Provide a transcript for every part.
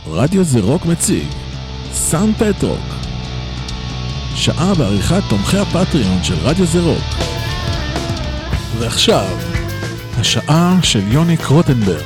רדיו זה רוק מציג סאונד פטרוק, שעה בעריכת תומכי הפטריון של רדיו זה רוק. ועכשיו השעה של יוני קרוטנברג.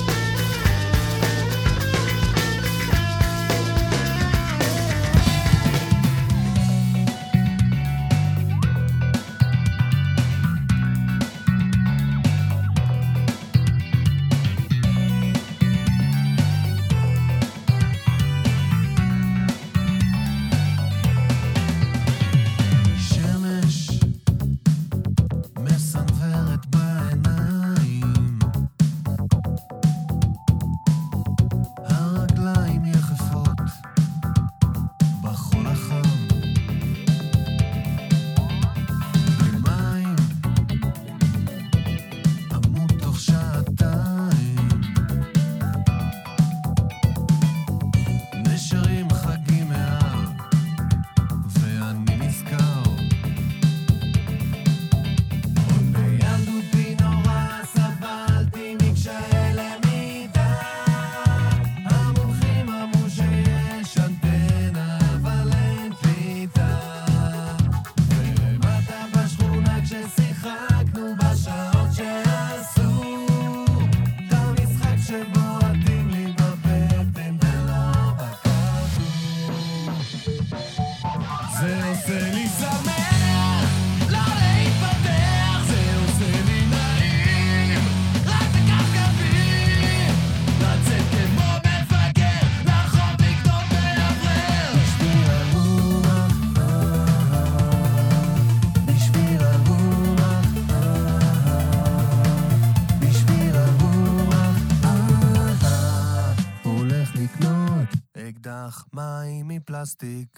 מים מפלסטיק.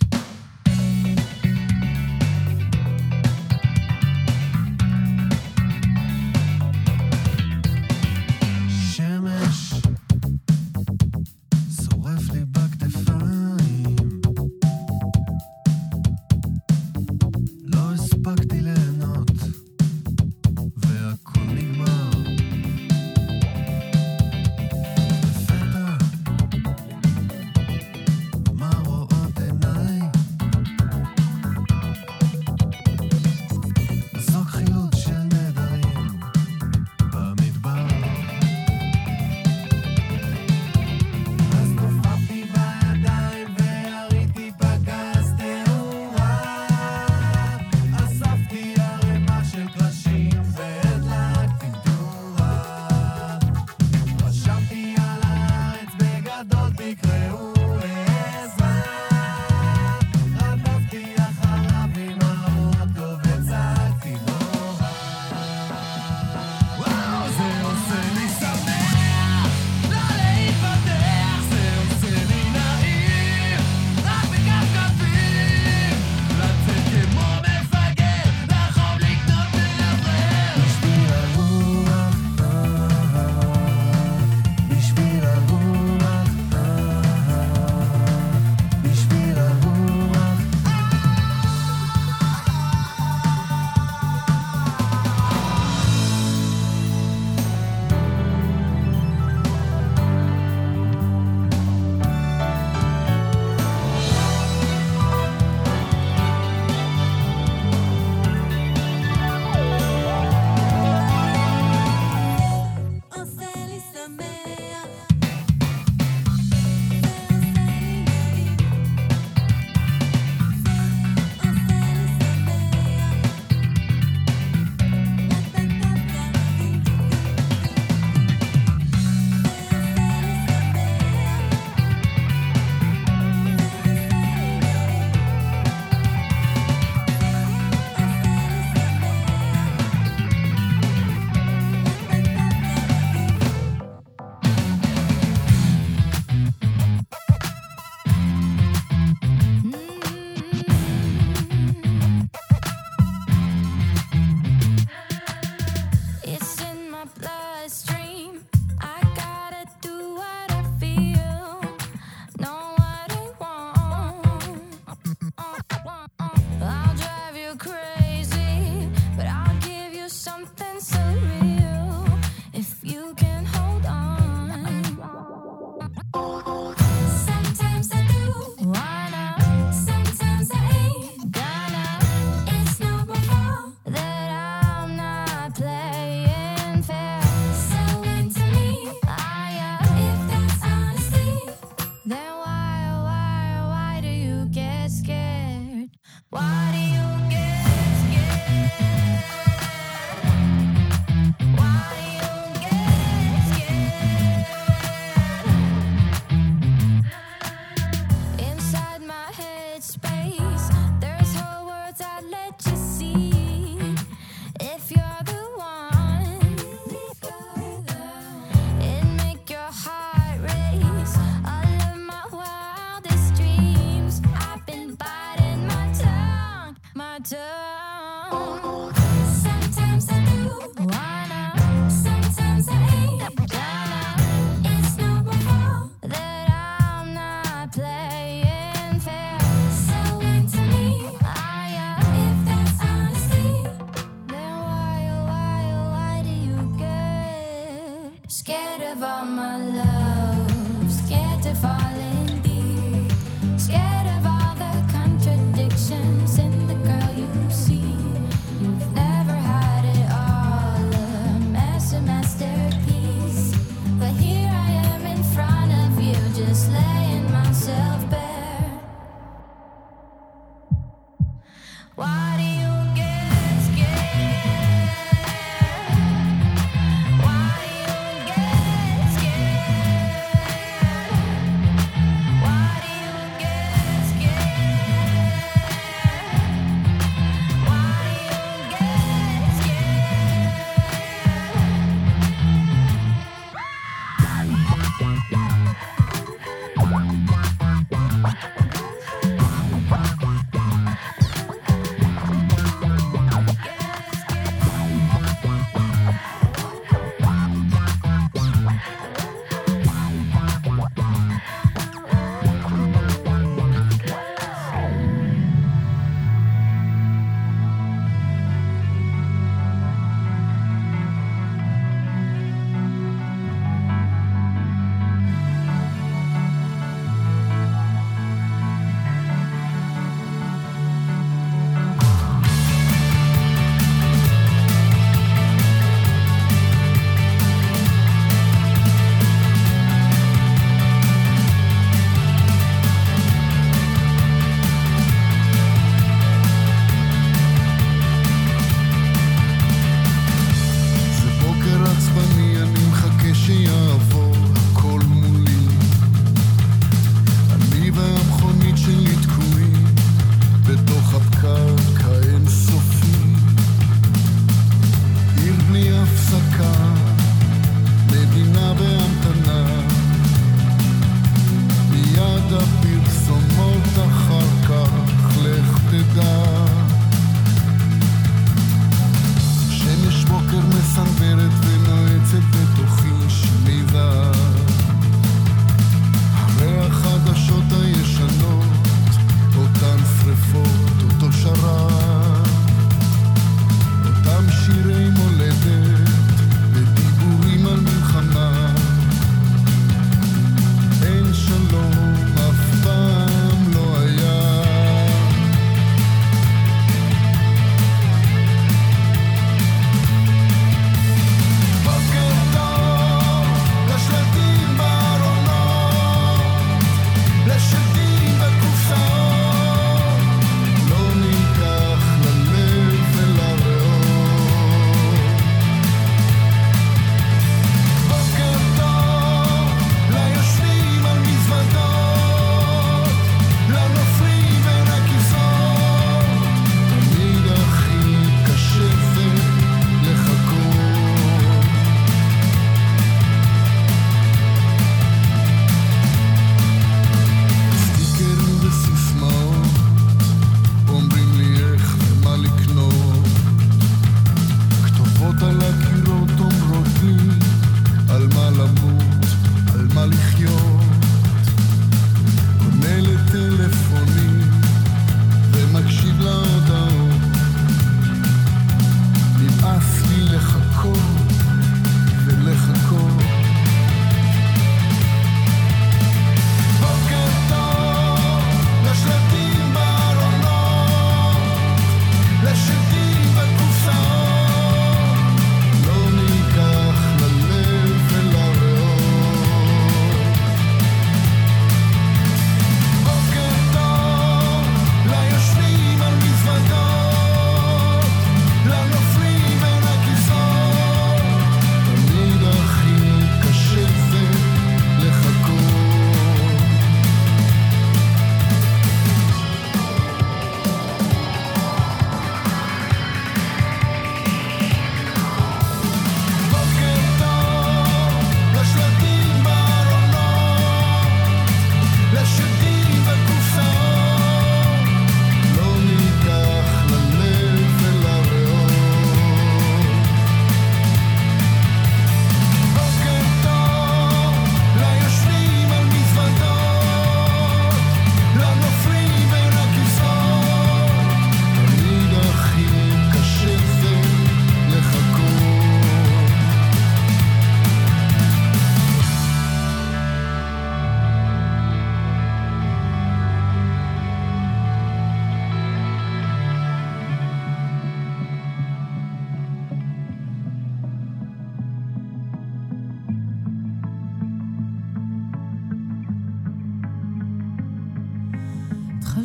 שמש שורף לי בכתפיים, לא הספקתי ליהנות והכל נגמר. לפתע מה רואות עיניי?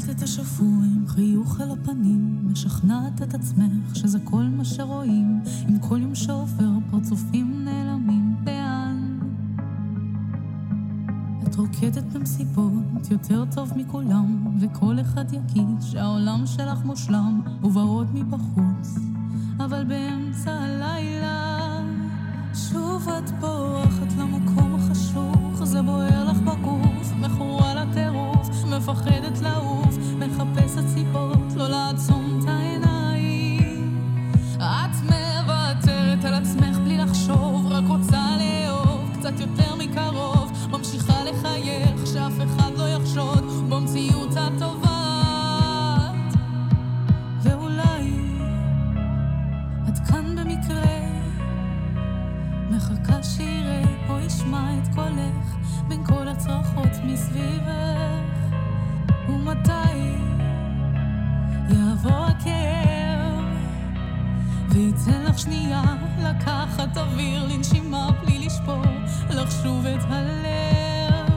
סיימת את השבוע עם חיוך על הפנים, משכנעת את עצמך שזה כל מה שרואים, עם כל יום שעובר פרצופים נעלמים. לאן? את רוקדת במסיבות יותר טוב מכולם, וכל אחד יגיד שהעולם שלך מושלם וברוד מבחוץ, אבל באמצע הלילה שוב את בורחת למקום החשוך, זה בוער לך בגוף, מכורה לטירוף, מפחדת לעוף, מחפשת סיבות לא לעצום את העיניים. את מוותרת על עצמך בלי לחשוב, רק רוצה לאהוב קצת יותר מקרוב, ממשיכה לחייך שאף אחד לא יחשוד במציאות הטובה. ואולי את כאן במקרה, מחכה שיראה או ישמע את קולך בין כל הצרחות מסביבך. ומתי יעבור הכאב ויצא לך שנייה לקחת אוויר, לנשימה בלי לשבור, לחשוב את הלב.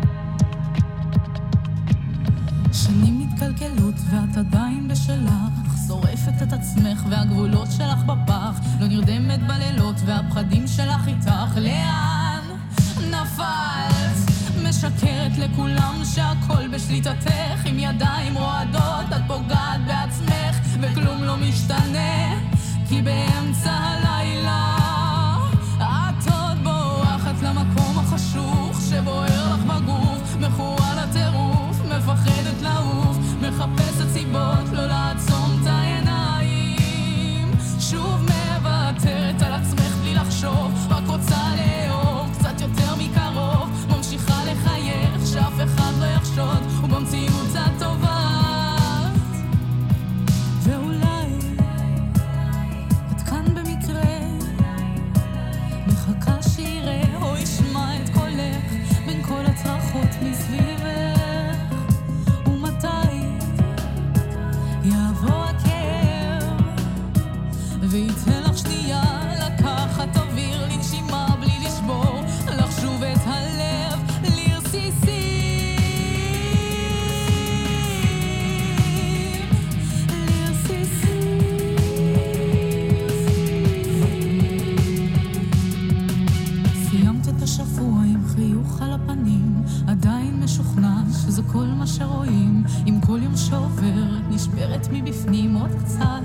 שנים מתקלקלות ואת עדיין בשלך, שורפת את עצמך והגבולות שלך בפח, לא נרדמת בלילות והפחדים שלך איתך. לאן נפלת? משקרת לכולם שהכל בשליטתך, עם ידיים רועדות את פוגעת בעצמך וכלום לא משתנה, כי באמצע הלילה את עוד בורחת למקום החשוך שבוער לך בגוף, מכורה לטירוף, מפחדת לעוף, מחפשת סיבות לא לעצום את העיניים. שוב מוותרת על עצמך בלי לחשוב, רק רוצה לאהוב קצת יותר מקרוב, ממשיכה לחייך שאף אחד לא יחשוד ובמציאות הטובה. ואולי את כאן במקרה, מחכה שיראה או ישמע את קולך בין כל הצרחות מסביבך. ומתי יעבור הכאב ויצא לך שנייה לקחת אוויר, לנשימה בלי לשבור, לחשוב את הלב לרסיסים. סיימת את השבוע עם חיוך על הפנים, עדיין משוכנע שזה כל מה שרואים, עם כל יום שעובר נשברת מבפנים עוד קצת.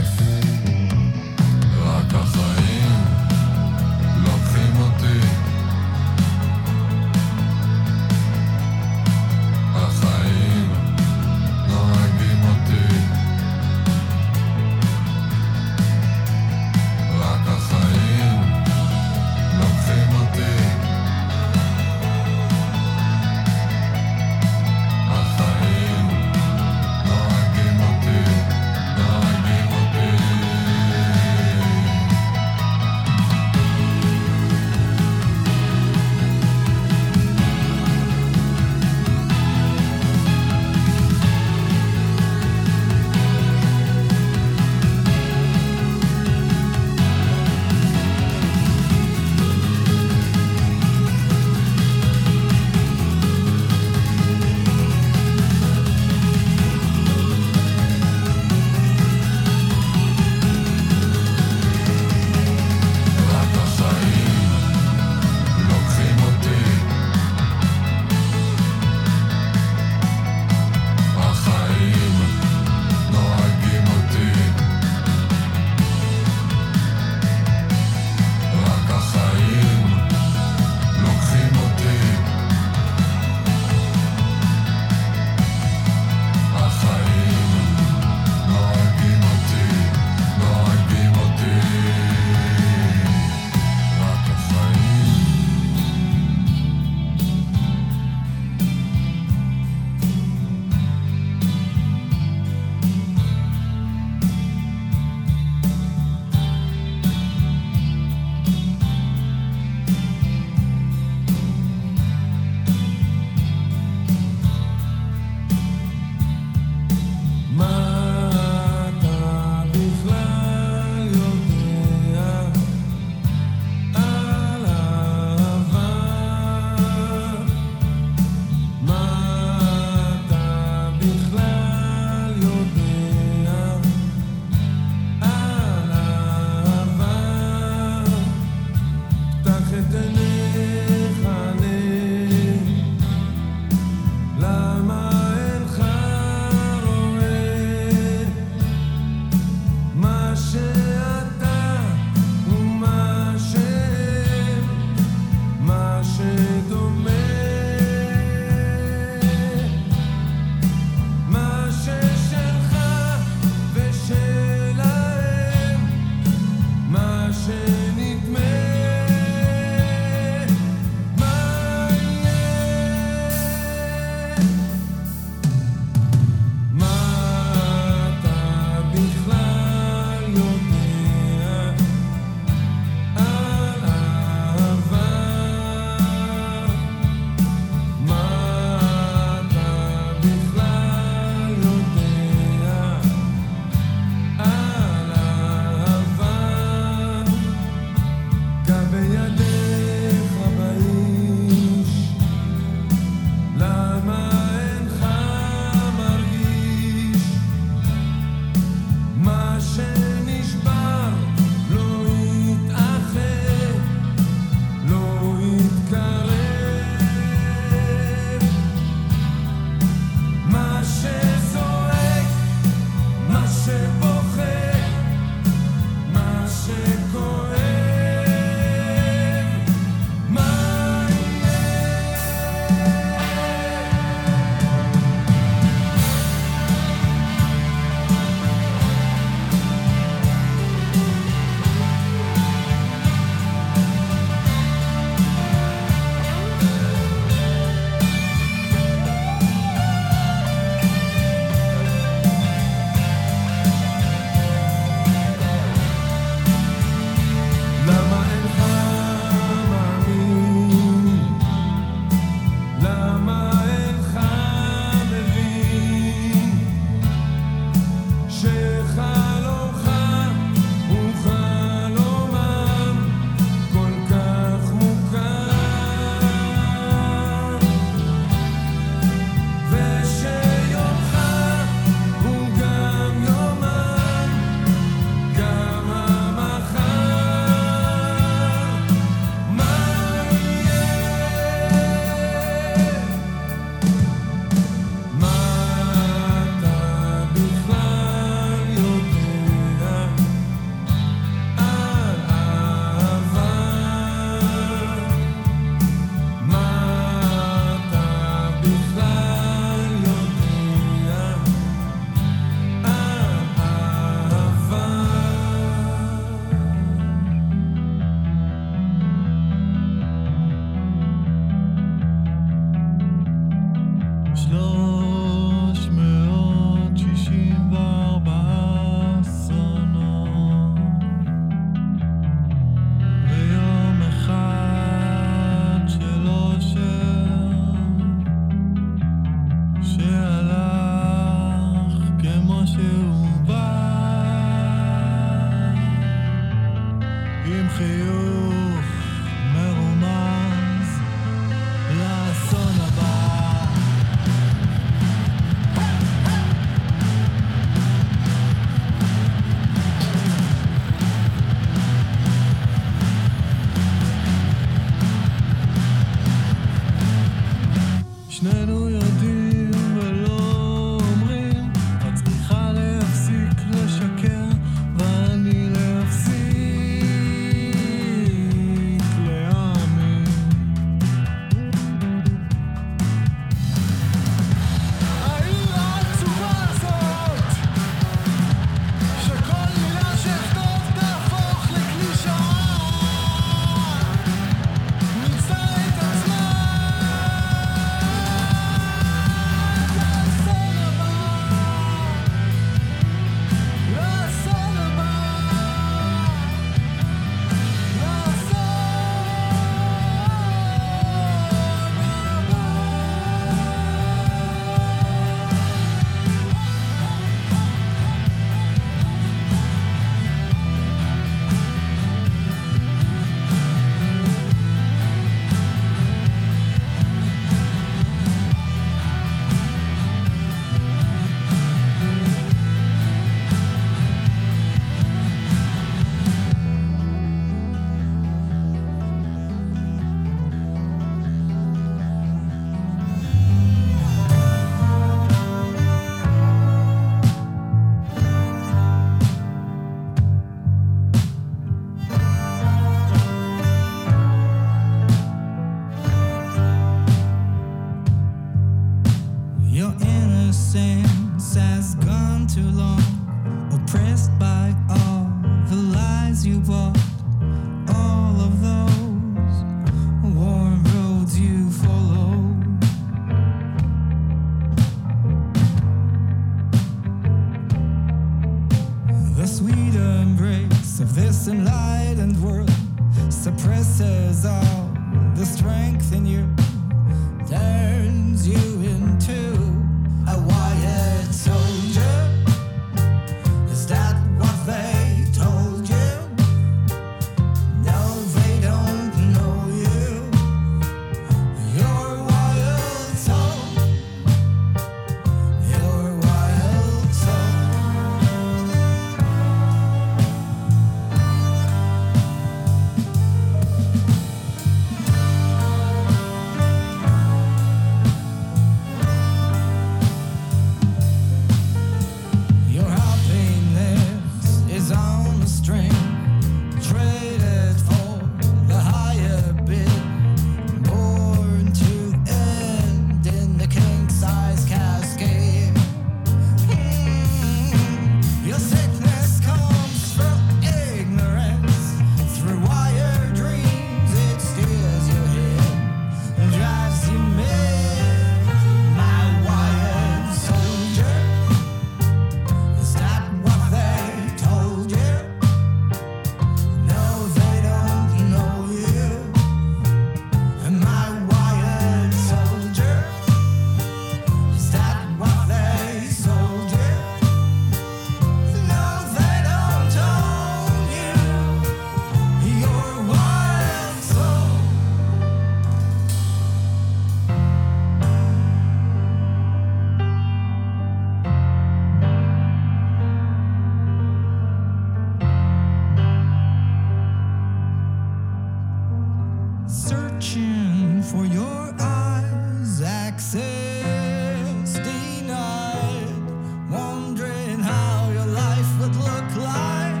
searching for your eyes, access denied, wondering how your life would look like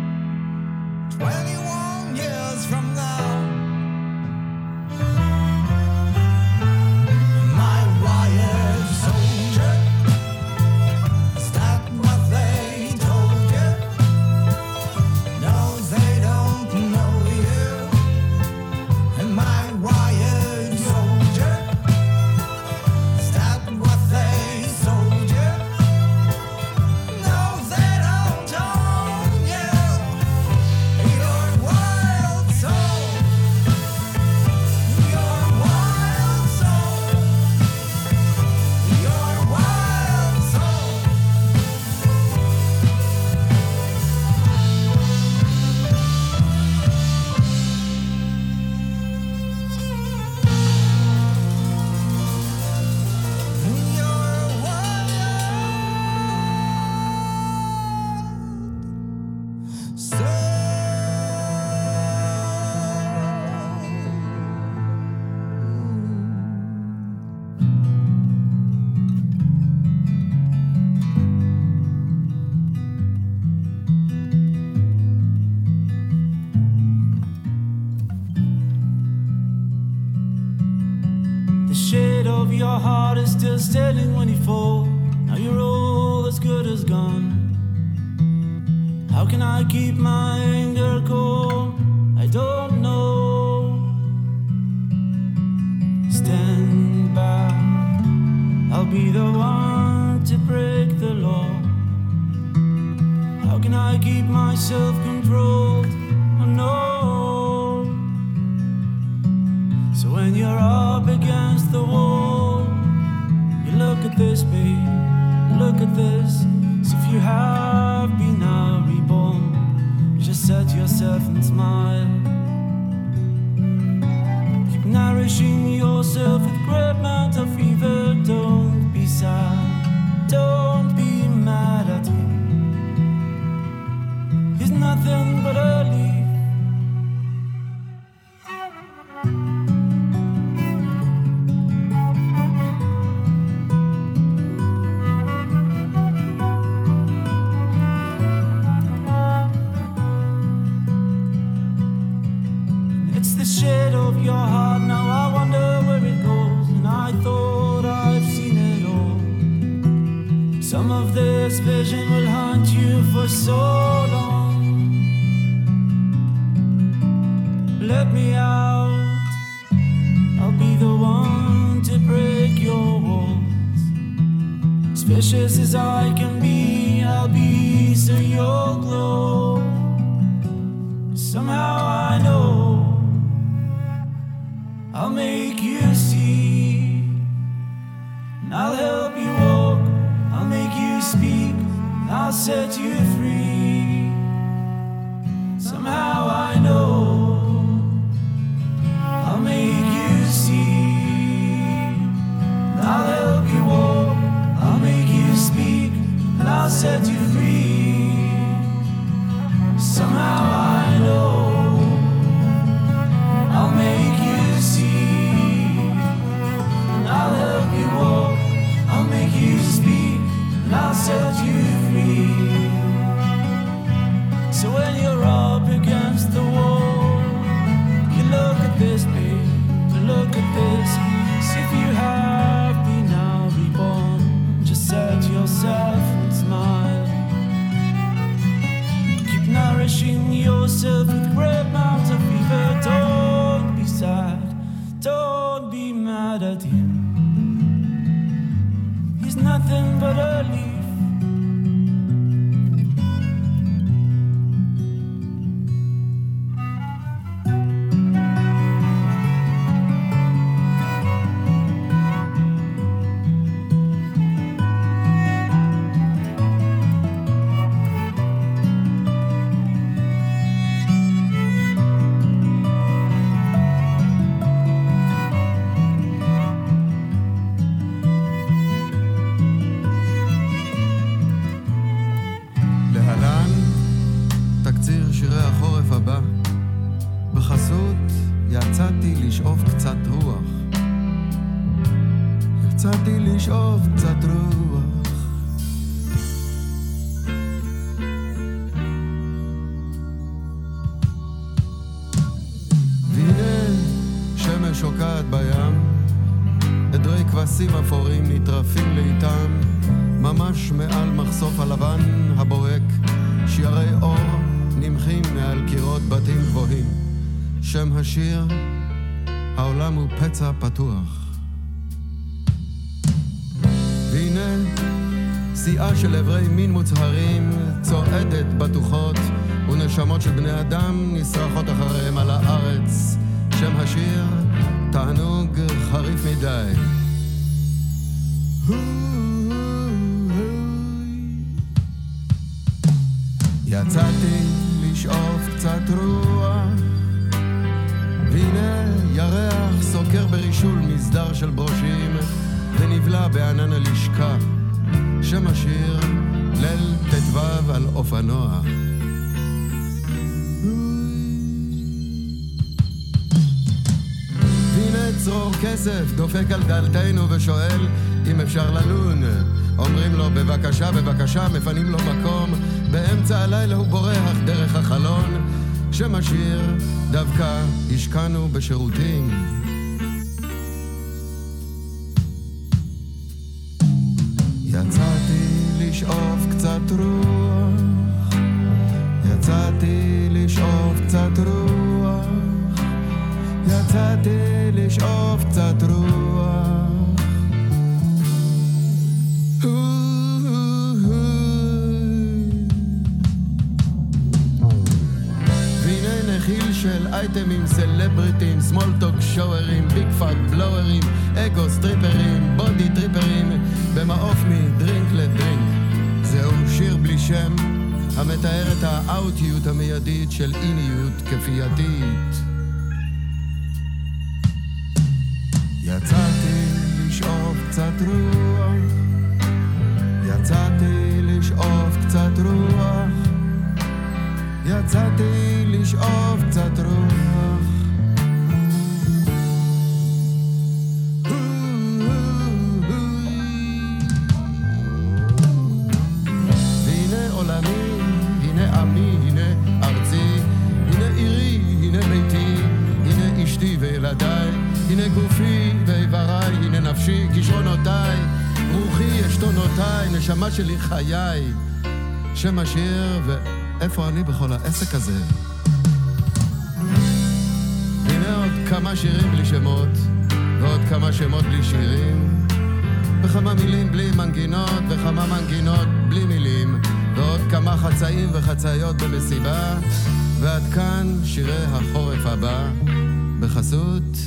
21 years from now. My wired soldier, is that what they told you? No, they don't know you. And my wired soldier, is that what they sold you? No, they don't own you. Your wild soul, your wild soul, your wild soul. The shade of your heart is still standing when you fall. Now you're all as good as gone. How can I keep my anger cool? I don't know. Stand back, I'll be the one to break the law. How can I keep myself controlled? Oh no. So when you're up against the wall, you look at this, babe, look at this. As if you have been now reborn. You just set yourself and smile. Keep nourishing yourself with great amount of fever. Don't be sad, don't be mad at him. He's nothing but a leaf. It's the shade of your heart, now I wonder where it goes. And I thought I've seen it all. Some of this vision will haunt you for so long. Let me out, I'll be the one to break your walls. As vicious as I can be, I'll be so you'll glow. Somehow I know I'll make you see, and I'll help you walk, I'll make you speak, and I'll set you free. Somehow I know I'll make you see, and I'll help you walk, I'll make you speak, and I'll set you free. Somehow I know I'll make you see, and I'll help you walk, I'll make you speak, and I'll set you free. So when you're up against the wall, you look at this, babe, look at this. See if you have been now reborn. Just set yourself and smile. Keep nourishing yourself with great amounts of fever. Don't be sad, don't be mad at him. He's nothing but a leaf. יצאתי לשאוף קצת רוח. והנה שמש שוקעת בים, עדרי כבשים אפורים נטרפים לאיתם, ממש מעל מחשוף הלבן הבוהק, שירי אור נמחים מעל קירות בתים גבוהים. שם השיר, העולם הוא פצע פתוח. והנה שיאה של עברי מין מוצהרים צועדת בטוחות, ונשמות של בני אדם נשרחות אחריהם על הארץ. שם השיר, תענוג חריף מדי. יצאתי לשאוף קצת רוח, והנה ירח סוקר ברישול מסדר של ברושים, ונבלע בענן הלשכה. שם השיר, ליל תתבב על אופנוע. והנה צרור כסף דופק על דלתנו ושואל אם אפשר ללון. אומרים לו בבקשה, בבקשה, מפנים לו מקום. באמצע הלילה הוא בורח דרך החלון. שם השיר, דווקא השקענו בשירותים. יצאתי לשאוף קצת רוח, יצאתי לשאוף קצת רוח, יצאתי לשאוף קצת רוח. והנה נחיל של אייטמים, סלבריטים, סמולטוק שוארים, ביג פאק בלוארים, אגו סטריפרים, בודי טריפרים, במעוף מדרינק לדרינק. זהו שיר בלי שם, המתאר את האוטיות המיידית של איניות כפייתית. יצאתי לשאוף קצת רוח, יצאתי לשאוף קצת רוח, יצאתי לשאוף קצת רוח. והנה עולמי, הנה עמי, הנה ארצי, הנה עירי, הנה ביתי, הנה אשתי וילדיי, הנה גופי ואיבריי, הנה נפשי, כישרונותיי, רוחי, עשתונותיי, נשמה שלי, חיי. שם השיר ואיפה אני בכל העסק הזה? הנה עוד כמה שירים בלי שמות, ועוד כמה שמות בלי שירים, וכמה מילים בלי מנגינות, וכמה מנגינות בלי מילים, ועוד כמה חצאים וחצאיות במסיבה, ועד כאן שירי החורף הבא, בחסות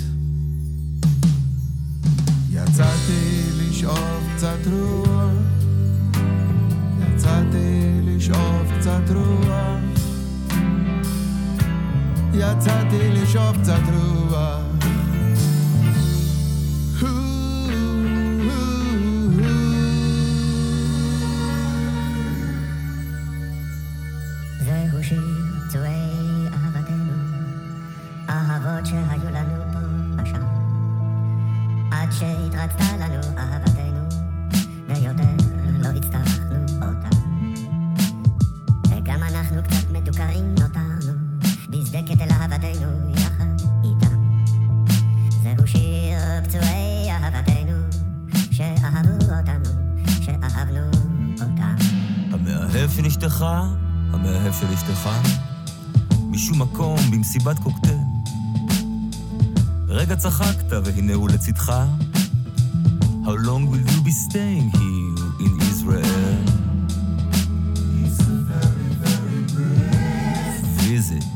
יצאתי לשאוף קצת רוח, יצאתי לשאוף קצת רוח, יצאתי לשאוף קצת רוח. זהו שיר צועי אהבתנו, אהבות שהיו לנו פה ושם, עד שהתרצתה לנו אהבתנו, ויותר לא הצטרכנו אותה. וגם אנחנו קצת מדוקרים נותרנו, בזדקת אל אהבתנו יחד איתה. זהו שיר פצועי אהבתנו, שאהבו אותנו, שאהבנו אותם. המאהב של אשתך, המאהב של אשתך, משום מקום במסיבת קוקטייל, רגע צחקת והנה הוא לצדך. How long will you be staying here in Israel? It's a very, very brief visit.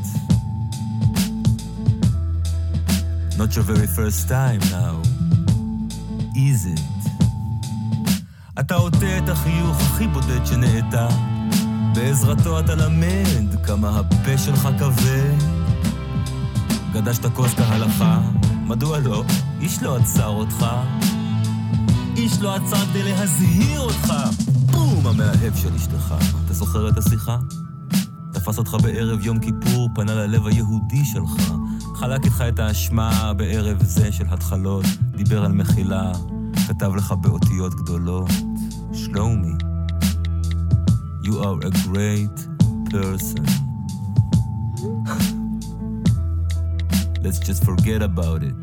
Not your very first time now, is it? אתה עוטה את החיוך הכי בודד שנעתה, בעזרתו אתה למד כמה הפה שלך כבד. גדשת כוס כהלכה, מדוע לא? איש לא עצר אותך, איש לא עצר כדי להזהיר אותך. בום, המאהב של אשתך. אתה זוכר את השיחה? תפס אותך בערב יום כיפור, פנה ללב היהודי שלך, חלק איתך את האשמה בערב זה של התחלות, דיבר על מחילה, כתב לך באותיות גדולות, שלומי, you are a great person. Let's just forget about it.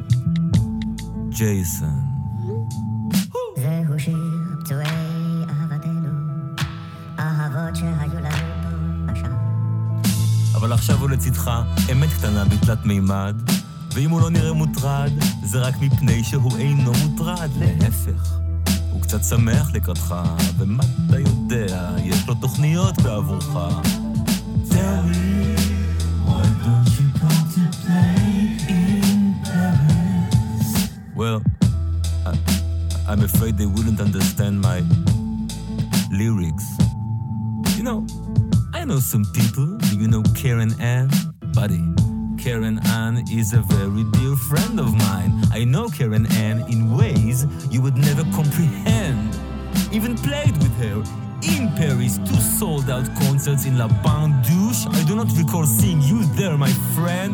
Jason. זהו שיר פצועי אהבתנו, אהבות שהיו לנו פה עכשיו. אבל עכשיו הוא לצדך אמת קטנה בתלת מימד, ואם הוא לא נראה מוטרד, זה רק מפני שהוא אינו מוטרד. להפך, הוא קצת שמח לקראתך, ומה אתה יודע, יש לו תוכניות בעבורך. Tell me, why don't you come to play in Paris? Well, I'm afraid they wouldn't understand my lyrics. You know, I know some people. Do you know Karen Ann? Buddy, Karen Ann is a very dear friend of mine. I know Karen Ann in ways you would never comprehend. Even played with her in Paris, 2 sold-out concerts in La Bandouche. I do not recall seeing you there, my friend.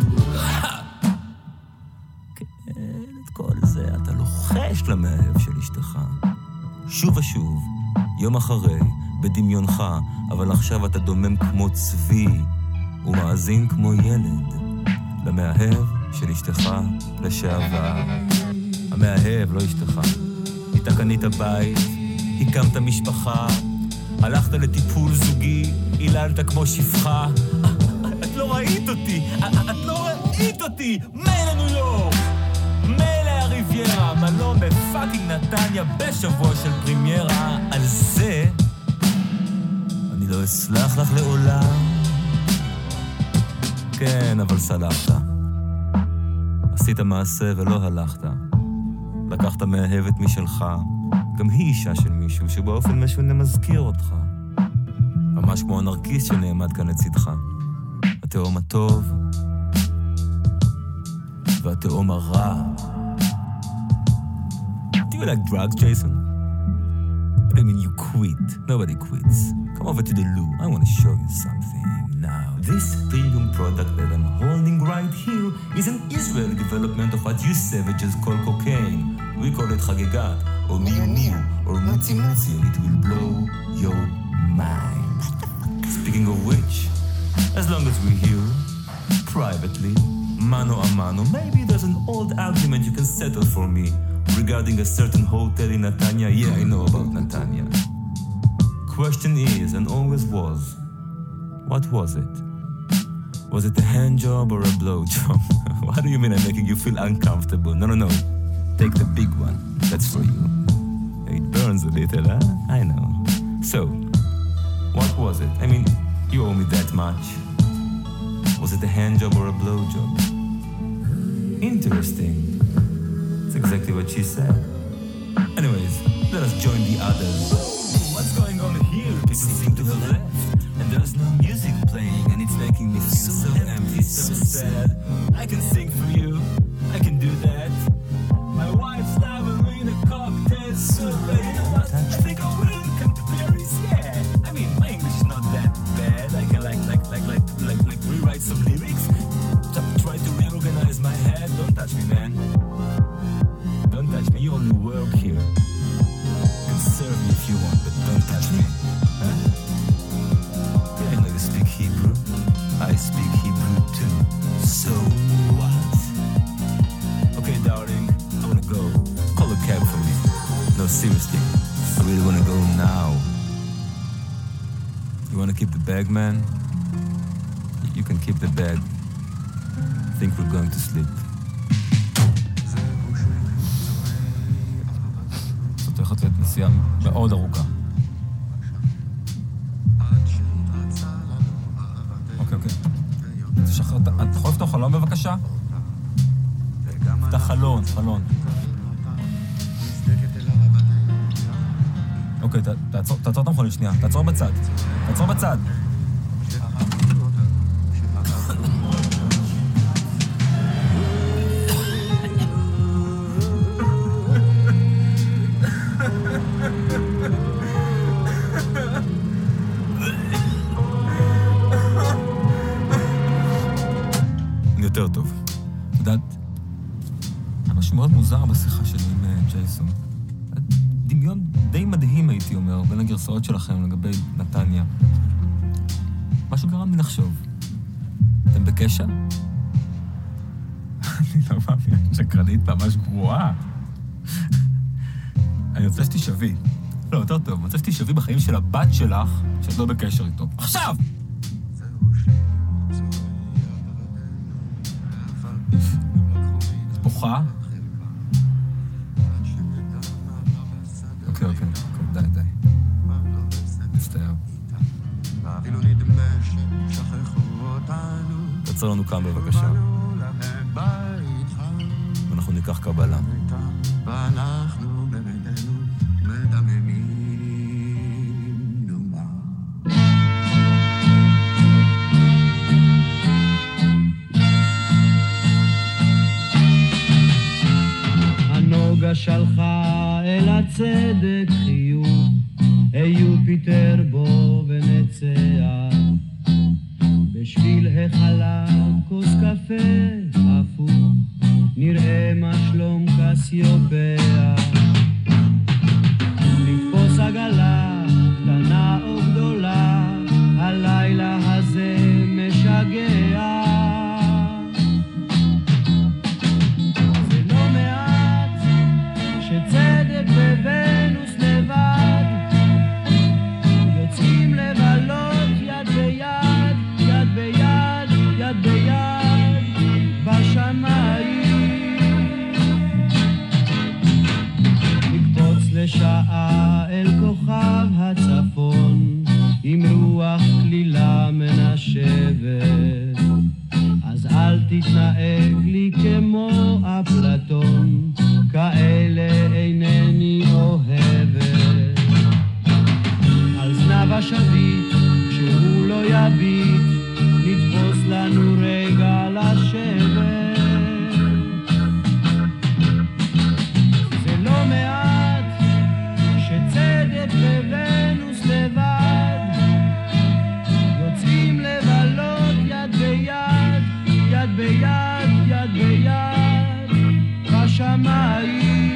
כן, את כל זה אתה לוחש למאהב של אשתך. שוב ושוב, יום אחרי, בדמיונך, אבל עכשיו אתה דומם כמו צבי, ומאזין כמו ילד, למאהב של אשתך לשעבר. המאהב, לא אשתך. איתה קנית בית, הקמת משפחה, הלכת לטיפול זוגי, היללת כמו שפחה. את לא ראית אותי, את לא ראית אותי. מילא ניו יורק, מילא הריביירה, מלון בפאקינג נתניה בשבוע של פרימיירה. על זה אני לא אסלח לך לעולם. כן, אבל סלחת. עשית מעשה ולא הלכת. לקחת מאהבת משלך, גם היא אישה של מישהו שבאופן משונה מזכיר אותך. ממש כמו הנרקיס שנעמד כאן לצדך. התאום הטוב והתאום הרע. Do you like drugs, Jason? What do you mean you quit? Nobody quits. Come over to the loo. I want to show you something now. This premium product that I'm holding right here is an Israeli development of what you savages call cocaine. We call it Chagegat, or Miu Miu, or Mutzi Mutzi, and it will blow your mind. Speaking of which, as long as we're here, privately, mano a mano, maybe there's an old argument you can settle for me regarding a certain hotel in Netanya. Yeah, I know about Netanya. Question is, and always was, what was it? Was it a hand job or a blow job? What do you mean I'm making you feel uncomfortable? No, no, no. Take the big one. That's for you. It burns a little, huh? I know. So, what was it? I mean, you owe me that much. Was it a hand job or a blow job? Interesting. That's exactly what she said. Anyways, let us join the others. What's going on here? People seem to have left, and there's no music playing, and it's making me feel so empty, so sad. I can sing for you. I can do that. My wife's ballerina cocktail soup. You know what? I think I will come to Paris. Yeah. I mean, my English is not that bad. I can like rewrite some lyrics. Try to reorganize my head. Don't touch me, man. Don't touch me. You only work here. You can serve me if you want, but don't touch me. Huh? Yeah, I know you speak Hebrew. I speak Hebrew too. So what? Okay, darling. I wanna go. Call a cab for me. No, seriously. I really wanna go now. You wanna keep the bag, man? You can keep the bag. I think we're going to sleep. זאת הולכת להיות נסיעה מאוד ארוכה. אוקיי. תשחרר, אתה יכול לפתוח חלון בבקשה? פתח חלון. אוקיי, תעצור את המכונית שנייה, תעצור בצד. יותר טוב. את יודעת, משהו מאוד מוזר בשיחה שלי עם ג'ייסון. דמיון די מדהים, הייתי אומר, בין הגרסאות שלכם לגבי נתניה. משהו גרם לי לחשוב. אתם בקשר? אני לא מאמין, שקרנית ממש גרועה. אני רוצה שתשבי. לא, יותר טוב, אני רוצה שתשבי בחיים של הבת שלך, שאת לא בקשר איתו. עכשיו! את בוכה? אוקיי, די. מצטער. תעצר לנו כאן בבקשה. ואנחנו ניקח קבלה. ואנחנו בביתנו מדממים דומה. הנוגה שלחה אל הצדק חיוך, יופיטר בו ונצח, בשביל החלב כוס קפה הפוך, נראה מה שלום קסיופיה. לתפוס עגלה קטנה או גדולה, הלילה הזה משגע. זה לא מעט שצדק וונוס לבד יוצאים לבלות יד ביד, יד ביד, יד ביד בשמיים. נקפוץ לשעה אל כוכב הצפון עם רוח כלילה מנשבת, אז אל תתנהג לי כמו אפלטון, כאלה אינני אוהבת. על זנב השביט כשהוא לא יביט, נתפוס לנו רגע לשבת. זה לא מעט שצדק וונוס לבד יוצאים לבלות יד ביד, יד ביד, יד ביד בשמיים.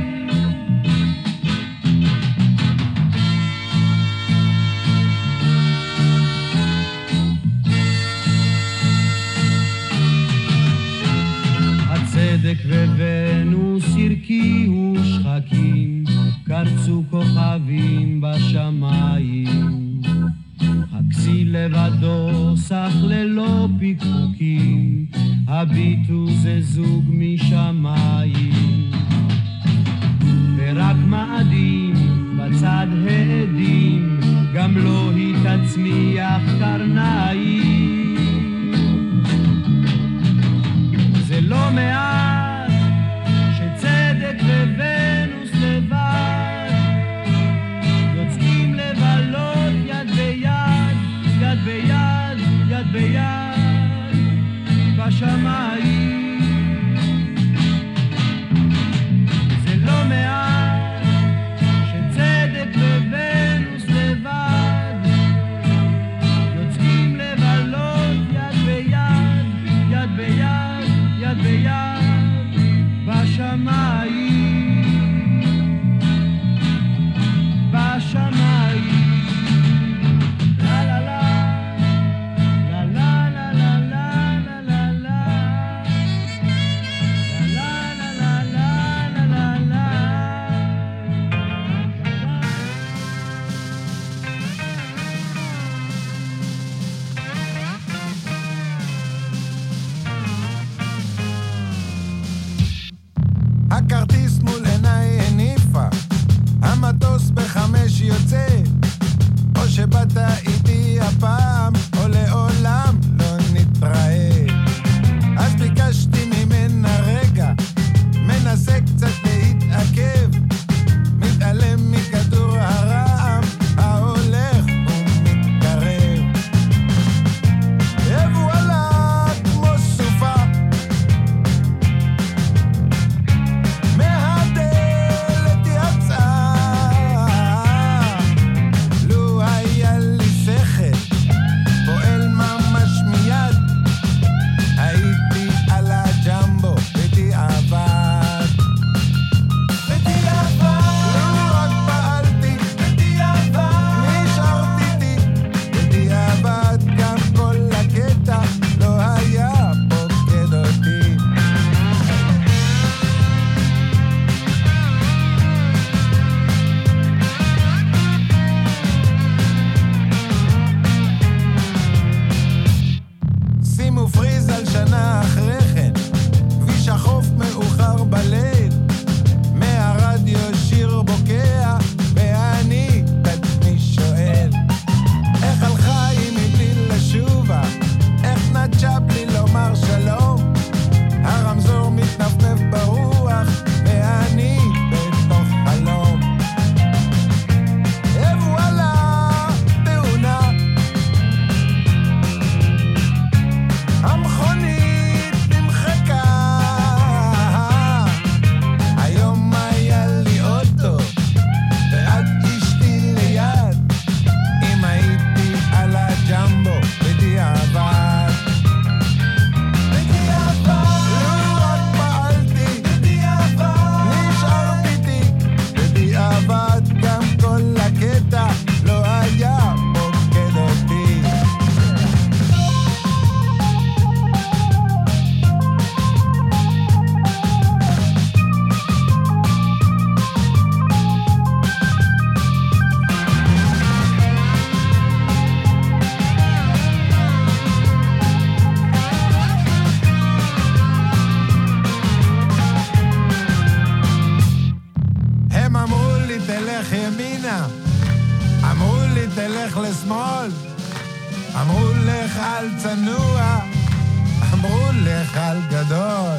הצדק וונוס הרקיעו שחקים, קרצו כוכבים בשמיים. הכסיל לבדו סך ללא פיקפוקים, הביטו זה זוג משמיים. ורק מאדים בצד העדים, גם לא היא תצמיח קרניים. זה לא מעט שצדק וונוס לבד יוצאים לבלות יד ביד, יד ביד, יד ביד בשמיים. זה לא מעט שצדק וונוס לבד יוצאים לבלות יד ביד, יד ביד, יד ביד בשמיים, בשמיים. לה לה לה, לה לה לה לה לה לה לה, לה לה לה לה לה לה. הכרטיס מול עיניי הניפה, המטוס ב5 יוצא, או שבאת איתי הפעם או לעולם לא נתראה. אז ביקשתי ממנה רגע, מנסה קצת להתעכב, מתעלם מכדור הרעם ההולך ומתקרב. ווואלה כמו סופה מהדלת יצאה, לו היה לי שכל תלך לשמאל. אמרו לך על צנוע, אמרו לך על גדול.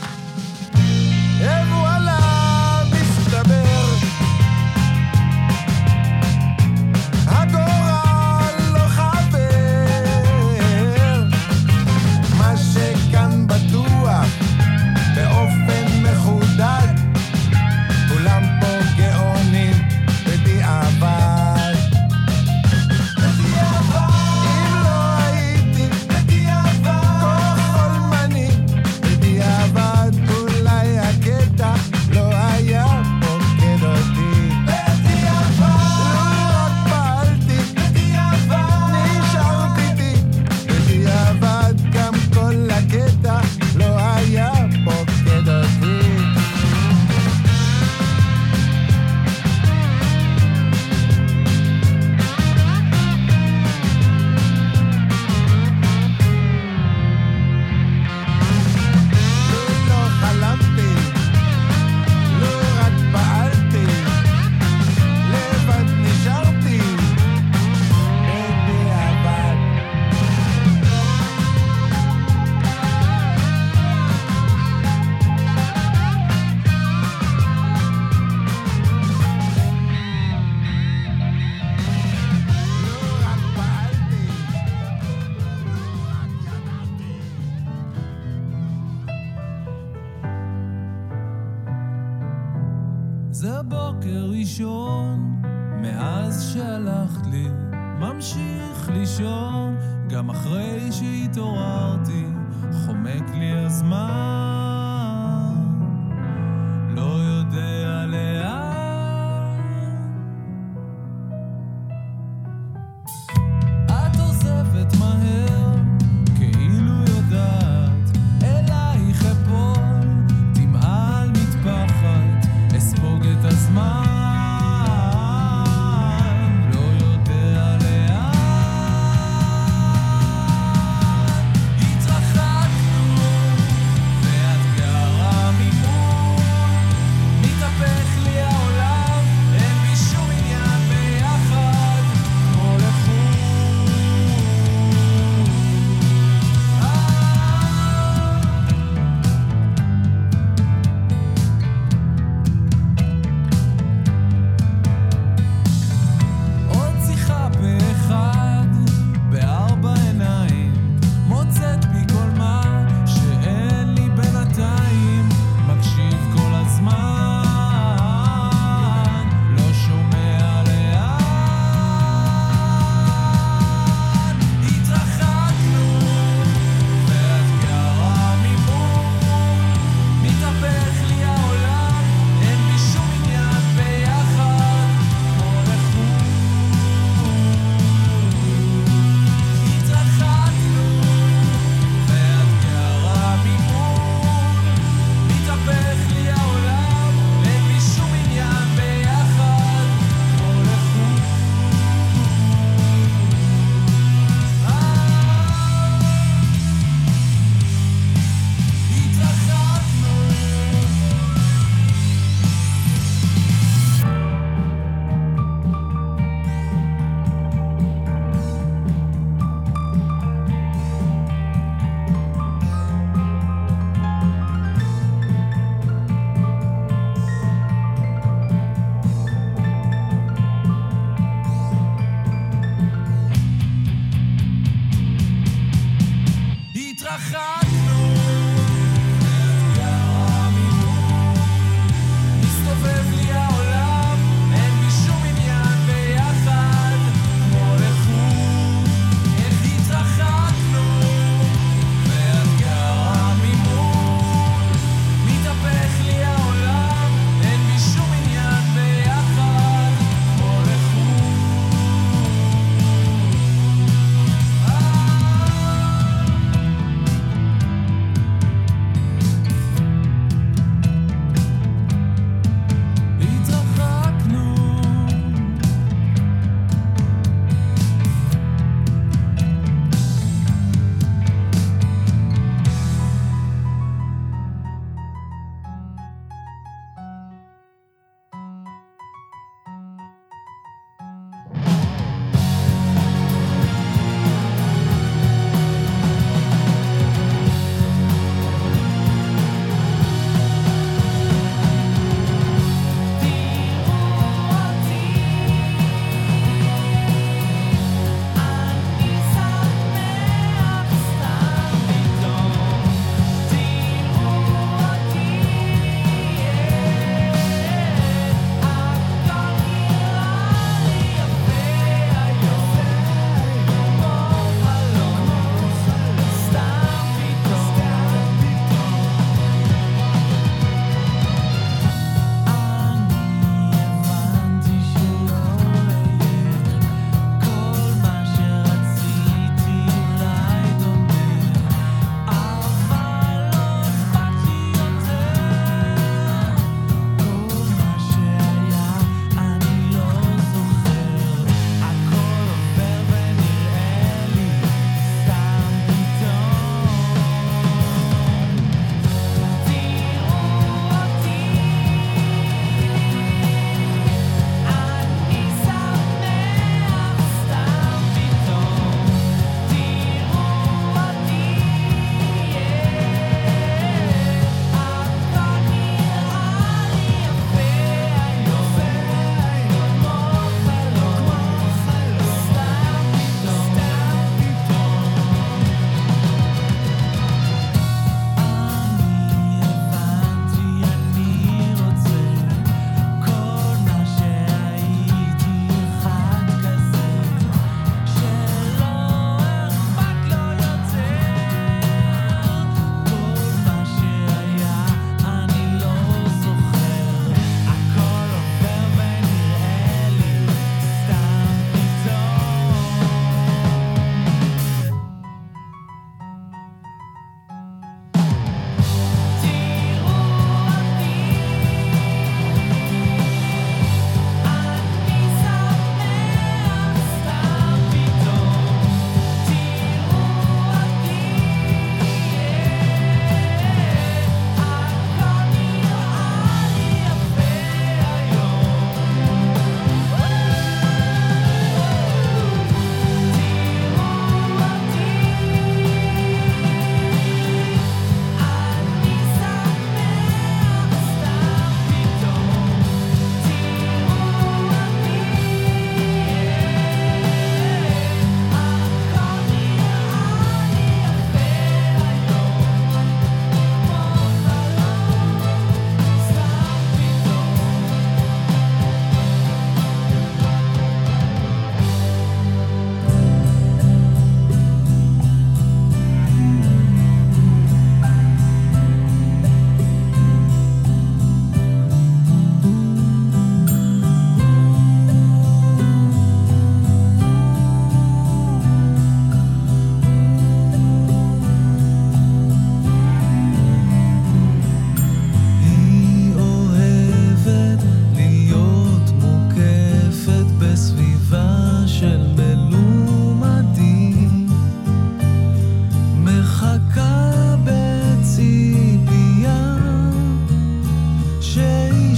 וואלה, מסתבר הגורל לא חבר. מה שכאן בטוח באופן מחודד, כולם פה גאונים בדיעבד. אם לא הייתי כה חולמני בדיעבד, אולי הקטע לא היה פוקד אותי. לו רק פעלתי, נשארתי בי בדיעבד, גם כל הקטע לא היה פוקד אותי. לא חלמתי, לא רק פעלתי, לבד נשארתי בדיעבד. לא רק פעלתי, לא רק ידעתי. זה בוקר ראשון מאז שהלכת לי, ממשיך לישון גם אחרי שהתעוררתי, חומק לי הזמן, לא יודע לאן. את עוזבת מהר כאילו יודעת, אלייך אפול תמעל מטפחת, אספוג את הזמן, לא יודע לאן. התרחקנו ואת גרה ממול, מתהפך לי העולם, אין בי שום עניין ביחד, כמו לחוץ.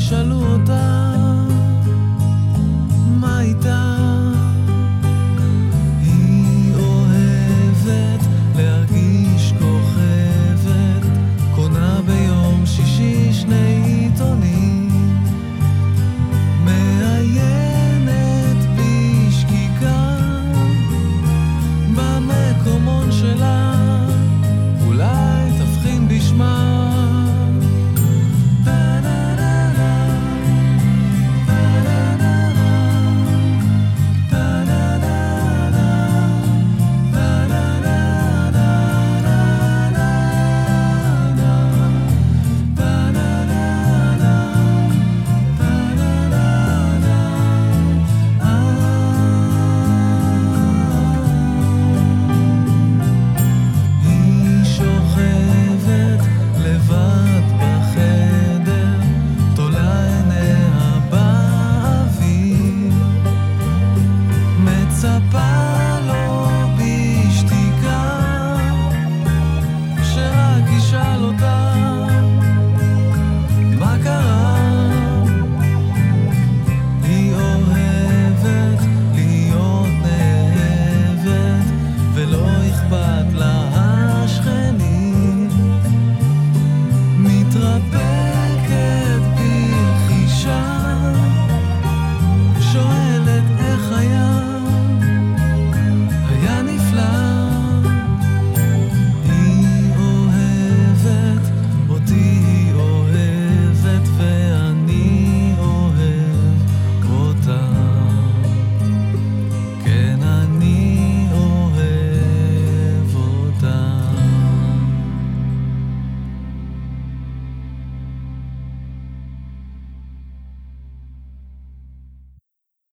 ישאלו אותה מה איתה